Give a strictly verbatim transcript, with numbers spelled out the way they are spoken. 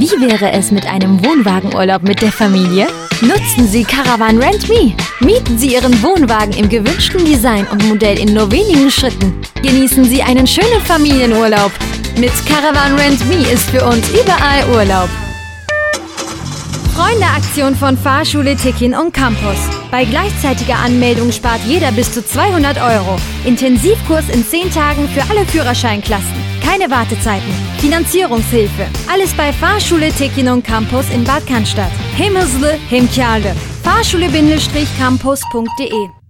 Wie wäre es mit einem Wohnwagenurlaub mit der Familie? Nutzen Sie Caravan Rent Me. Mieten Sie Ihren Wohnwagen im gewünschten Design und Modell in nur wenigen Schritten. Genießen Sie einen schönen Familienurlaub. Mit Caravan Rent Me ist für uns überall Urlaub. Freunde-Aktion von Fahrschule Tekin und Campus. Bei gleichzeitiger Anmeldung spart jeder bis zu zweihundert Euro. Intensivkurs in zehn Tagen für alle Führerscheinklassen. Keine Wartezeiten. Finanzierungshilfe. Alles bei Fahrschule Tekin und Campus in Bad Cannstatt. Hem hızlı hem kârlı. fahrschule Bindestrich campus punkt de